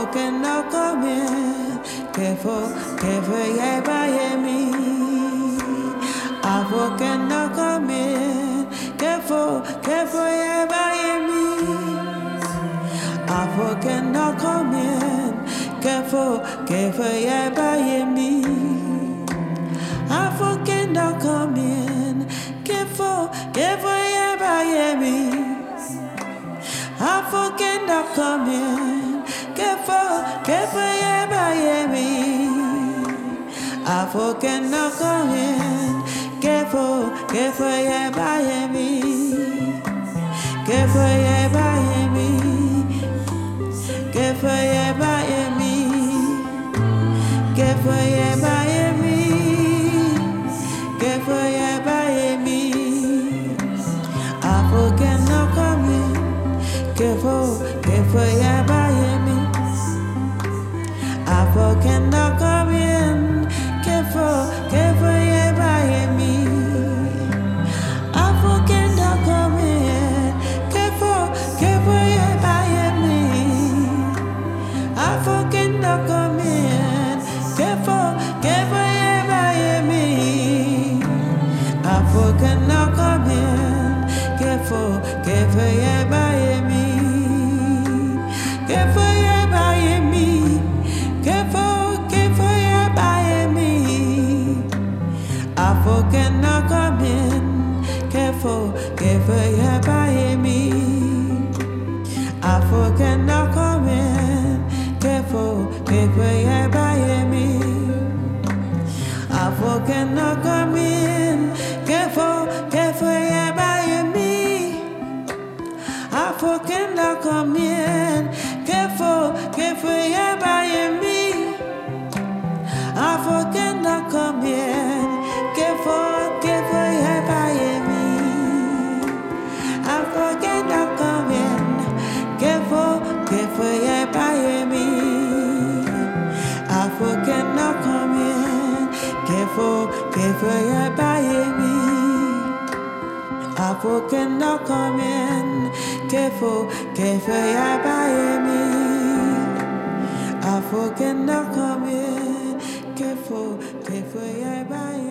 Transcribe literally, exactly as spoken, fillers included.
can knock on me. Careful, careful, yeah, by me. I can knock on me. Careful, careful, yeah, by me. I can knock on me. Careful, careful, yeah, by me. I can knock on me. Careful, careful, yeah, by me. I forget not coming. Careful, careful, yeah, by me. I forget not coming. Careful, careful, yeah, by me. Careful, yeah, by me. Careful, yeah, by me. Careful, yeah, by me. Careful, yeah, by me. I forget not coming. Careful, careful, yeah, by me. I forget not coming. Careful, careful, yeah, by me. I forget not coming. Careful, careful, yeah, by me. I forget not coming. Careful, careful, yeah, by me. I forget not coming. Careful, careful, yeah, by me. Careful, yeah, by me. Careful, careful, yeah, by me. I forget not coming. Careful, careful, yeah, by me. I forget not coming. Careful, careful, yeah, by me. I forget not coming. Careful, careful, yeah, by me. I forget not coming. Careful, careful, yeah, by me. I forget not coming. Careful, careful, yeah, by me. I forget not coming. Careful, careful, yeah, by me. I forget not coming. Careful, careful, yeah, by me. I forget not coming. Careful, careful, yeah, by me. I forget not coming. Careful, careful, yeah, by me.